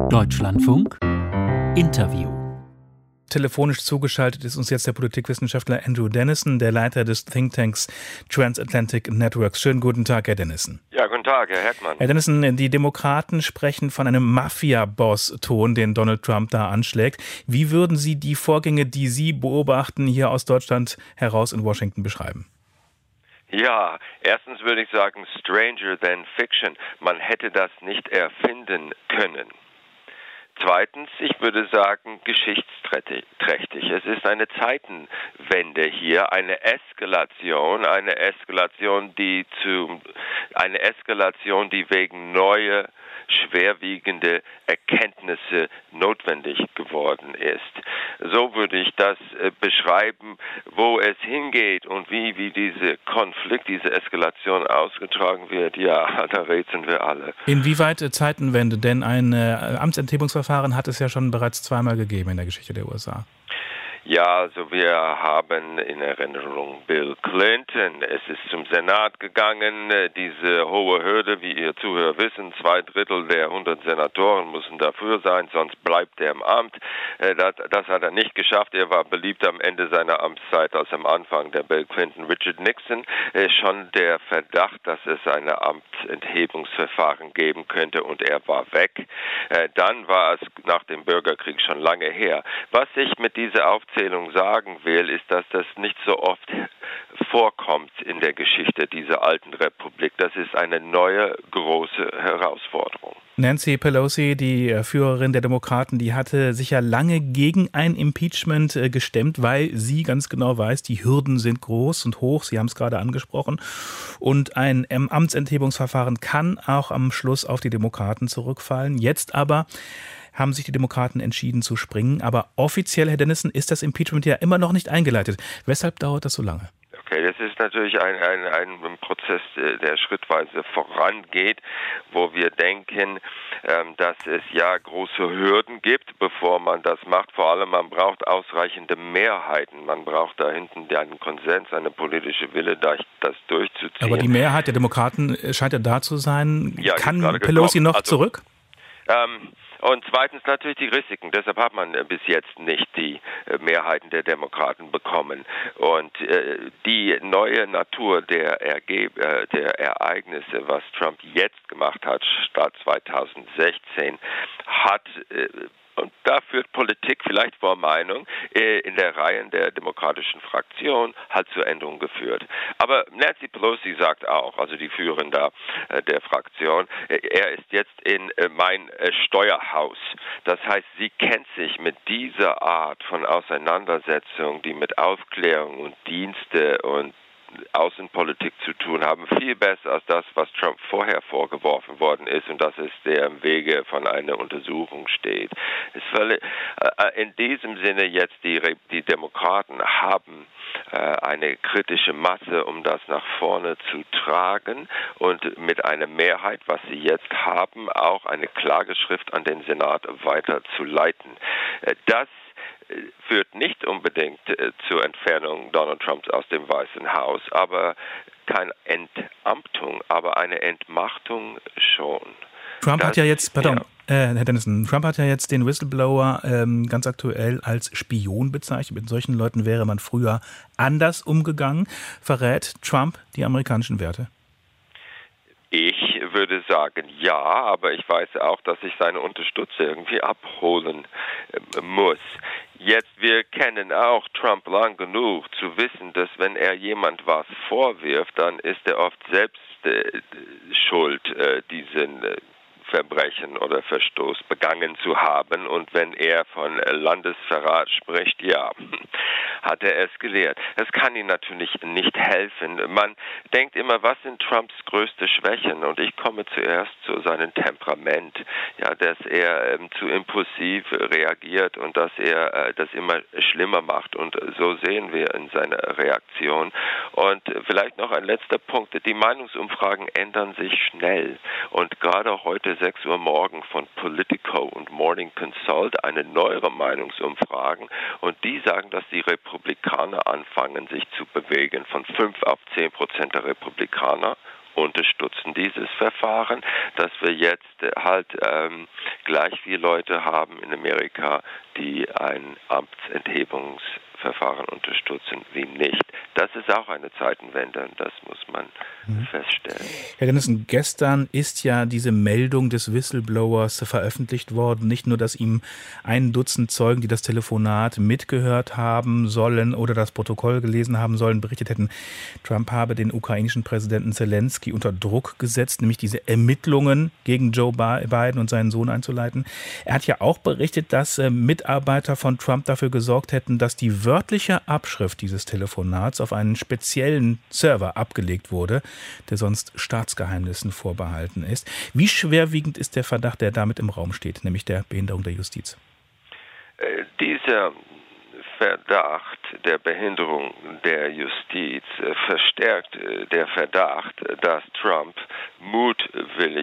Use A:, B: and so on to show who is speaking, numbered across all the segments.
A: Deutschlandfunk Interview.
B: Telefonisch zugeschaltet ist uns jetzt der Politikwissenschaftler Andrew Dennison, der Leiter des Thinktanks Transatlantic Networks. Schönen guten Tag, Herr Dennison.
C: Ja, guten Tag, Herr Heckmann.
B: Herr Dennison, die Demokraten sprechen von einem Mafia-Boss-Ton, den Donald Trump da anschlägt. Wie würden Sie die Vorgänge, die Sie beobachten, hier aus Deutschland heraus in Washington beschreiben?
C: Ja, erstens würde ich sagen, stranger than fiction. Man hätte das nicht erfinden können. Zweitens, ich würde sagen, geschichtsträchtig. Es ist eine Zeitenwende hier, eine Eskalation, die wegen neuer, schwerwiegende Erkenntnisse notwendig geworden ist. So würde ich das beschreiben, wo es hingeht und wie dieser Konflikt, diese Eskalation ausgetragen wird. Ja, da rätseln wir alle.
B: Inwieweit Zeitenwende? Denn ein Amtsenthebungsverfahren hat es ja schon bereits zweimal gegeben in der Geschichte der USA.
C: Ja, also wir haben in Erinnerung Bill Clinton. Es ist zum Senat gegangen. Diese hohe Hürde, wie Ihr Zuhörer wissen, 2/3 der 100 Senatoren müssen dafür sein, sonst bleibt er im Amt. Das hat er nicht geschafft. Er war beliebt am Ende seiner Amtszeit als am Anfang der Bill Clinton. Richard Nixon, schon der Verdacht, dass es ein Amtsenthebungsverfahren geben könnte und er war weg. Dann war es nach dem Bürgerkrieg schon lange her. Was ich mit dieser Aufzählung sagen will, ist, dass das nicht so oft vorkommt in der Geschichte dieser alten Republik. Das ist eine neue, große Herausforderung.
B: Nancy Pelosi, die Führerin der Demokraten, die hatte sich ja lange gegen ein Impeachment gestemmt, weil sie ganz genau weiß, die Hürden sind groß und hoch, Sie haben es gerade angesprochen, und ein Amtsenthebungsverfahren kann auch am Schluss auf die Demokraten zurückfallen. Jetzt aber haben sich die Demokraten entschieden zu springen, aber offiziell, Herr Dennison, ist das Impeachment ja immer noch nicht eingeleitet. Weshalb dauert das so lange?
C: Okay, das ist natürlich ein Prozess, der schrittweise vorangeht, wo wir denken, dass es ja große Hürden gibt, bevor man das macht. Vor allem, man braucht ausreichende Mehrheiten. Man braucht da hinten einen Konsens, eine politische Wille, das durchzuziehen.
B: Aber die Mehrheit der Demokraten scheint ja da zu sein.
C: Ja,
B: kann Pelosi noch zurück?
C: Und zweitens natürlich die Risiken. Deshalb hat man bis jetzt nicht die Mehrheiten der Demokraten bekommen. Und die neue Natur der Ereignisse, was Trump jetzt gemacht hat, statt 2016, hat und da führt Politik vielleicht vor Meinung in der Reihen der demokratischen Fraktion hat zur Änderung geführt. Aber Nancy Pelosi sagt auch, also die Führende der Fraktion, er ist jetzt in mein Steuerhaus. Das heißt, sie kennt sich mit dieser Art von Auseinandersetzung, die mit Aufklärung und Dienste und Außenpolitik zu tun haben, viel besser als das, was Trump vorher vorgeworfen worden ist und das ist, der im Wege von einer Untersuchung steht. In diesem Sinne jetzt die Demokraten haben eine kritische Masse, um das nach vorne zu tragen und mit einer Mehrheit, was sie jetzt haben, auch eine Klageschrift an den Senat weiterzuleiten. Das führt nicht unbedingt zur Entfernung Donald Trumps aus dem Weißen Haus, aber keine Entamtung, aber eine Entmachtung schon.
B: Trump hat ja jetzt, Herr Dennison, Trump hat ja jetzt den Whistleblower ganz aktuell als Spion bezeichnet. Mit solchen Leuten wäre man früher anders umgegangen. Verrät Trump die amerikanischen Werte?
C: Ich würde sagen, ja, aber ich weiß auch, dass ich seine Unterstützer irgendwie abholen muss. Jetzt, wir kennen auch Trump lang genug zu wissen, dass wenn er jemand was vorwirft, dann ist er oft selbst schuld, diesen Verbrechen oder Verstoß begangen zu haben. Und wenn er von Landesverrat spricht, ja, hat er es gelehrt. Das kann ihm natürlich nicht helfen. Man denkt immer, was sind Trumps größte Schwächen? Und ich komme zuerst zu seinem Temperament, ja, dass er zu impulsiv reagiert und dass er das immer schlimmer macht. Und so sehen wir in seiner Reaktion. Und vielleicht noch ein letzter Punkt. Die Meinungsumfragen ändern sich schnell. Und gerade heute 6 Uhr morgen von Politico und Morning Consult eine neuere Meinungsumfragen und die sagen, dass die Republikaner anfangen, sich zu bewegen von 5 auf 10% der Republikaner unterstützen dieses Verfahren, dass wir jetzt halt gleich viele Leute haben in Amerika, die ein Amtsenthebungsverfahren unterstützen wie nicht. Das ist auch eine Zeitenwende, das muss man feststellen.
B: Herr Dennison, gestern ist ja diese Meldung des Whistleblowers veröffentlicht worden. Nicht nur, dass ihm 1 Dutzend Zeugen, die das Telefonat mitgehört haben sollen oder das Protokoll gelesen haben sollen, berichtet hätten, Trump habe den ukrainischen Präsidenten Zelensky unter Druck gesetzt, nämlich diese Ermittlungen gegen Joe Biden und seinen Sohn einzuleiten. Er hat ja auch berichtet, dass Mitarbeiter von Trump dafür gesorgt hätten, dass die wörtliche Abschrift dieses Telefonats auf einen speziellen Server abgelegt wurde, der sonst Staatsgeheimnissen vorbehalten ist. Wie schwerwiegend ist der Verdacht, der damit im Raum steht, nämlich der Behinderung der Justiz?
C: Dieser Verdacht der Behinderung der Justiz verstärkt der Verdacht, dass Trump mutwillig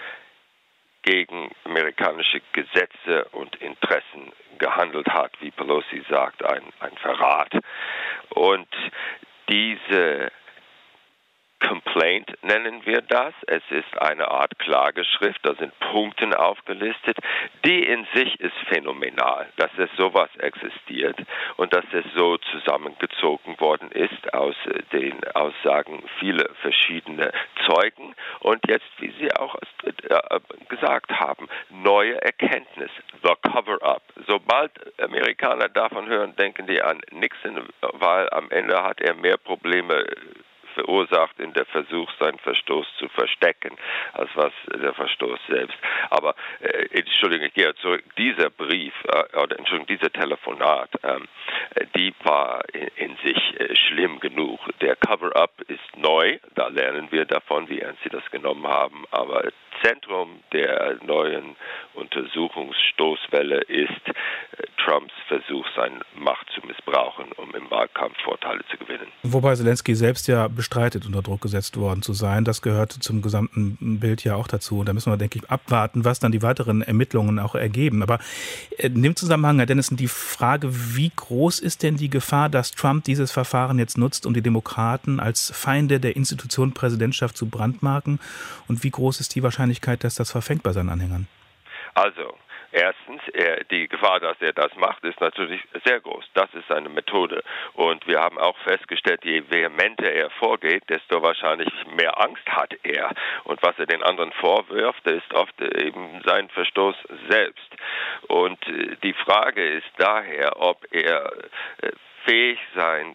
C: gegen amerikanische Gesetze und Interessen gehandelt hat, wie Pelosi sagt, ein Verrat. Und diese Complaint nennen wir das. Es ist eine Art Klageschrift, da sind Punkte aufgelistet. Die in sich ist phänomenal, dass es sowas existiert und dass es so zusammengezogen worden ist aus den Aussagen vieler verschiedener Zeugen. Und jetzt, wie Sie auch gesagt haben, neue Erkenntnis, the cover-up. Sobald Amerikaner davon hören, denken die an Nixon, weil am Ende hat er mehr Probleme verursacht in der Versuch, seinen Verstoß zu verstecken, als was der Verstoß selbst. Aber, Entschuldigung, ich gehe zurück, dieser Brief, dieser Telefonat, die war in sich schlimm genug. Der Cover-up ist neu, da lernen wir davon, wie ernst sie das genommen haben, aber Zentrum der neuen Untersuchungsstoßwelle ist Trumps Versuch, seine Macht zu missbrauchen, um im Wahlkampf Vorteile zu gewinnen.
B: Wobei Zelensky selbst ja bestreitet, unter Druck gesetzt worden zu sein. Das gehört zum gesamten Bild ja auch dazu. Und da müssen wir, denke ich, abwarten, was dann die weiteren Ermittlungen auch ergeben. Aber in dem Zusammenhang, Herr Dennison, die Frage, wie groß ist denn die Gefahr, dass Trump dieses Verfahren jetzt nutzt, um die Demokraten als Feinde der Institution Präsidentschaft zu brandmarken? Und wie groß ist die Wahrscheinlichkeit, dass das verfängt bei seinen Anhängern?
C: Also, erstens, die Gefahr, dass er das macht, ist natürlich sehr groß. Das ist seine Methode. Und wir haben auch festgestellt, je vehementer er vorgeht, desto wahrscheinlich mehr Angst hat er. Und was er den anderen vorwirft, ist oft eben sein Verstoß selbst. Und die Frage ist daher, ob er fähig sein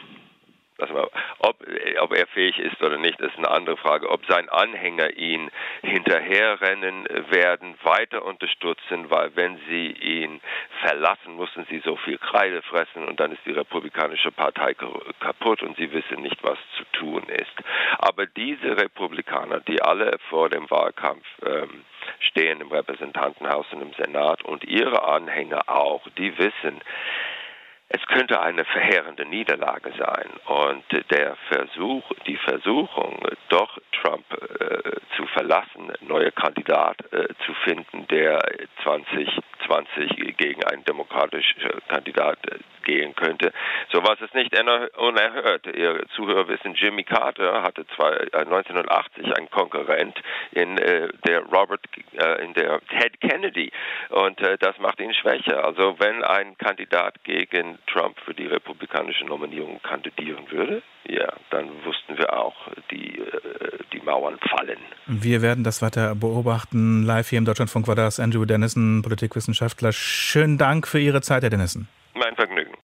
C: ob er fähig ist oder nicht, ist eine andere Frage. Ob sein Anhänger ihn hinterherrennen werden, weiter unterstützen, weil wenn sie ihn verlassen, müssen sie so viel Kreide fressen und dann ist die Republikanische Partei kaputt und sie wissen nicht, was zu tun ist. Aber diese Republikaner, die alle vor dem Wahlkampf stehen im Repräsentantenhaus und im Senat und ihre Anhänger auch, die wissen, es könnte eine verheerende Niederlage sein und die Versuchung, doch Trump zu verlassen, neuer Kandidat zu finden, der 2020 gegen einen demokratischen Kandidat gehen könnte. Sowas ist nicht unerhört. Ihr Zuhörer wissen, Jimmy Carter hatte 1980 einen Konkurrent in der Ted Kennedy und das macht ihn schwächer. Also wenn ein Kandidat gegen Trump für die republikanische Nominierung kandidieren würde, ja, dann wussten wir auch, die Mauern fallen.
B: Wir werden das weiter beobachten. Live hier im Deutschlandfunk war das Andrew Dennison, Politikwissenschaftler. Schönen Dank für Ihre Zeit, Herr Dennison.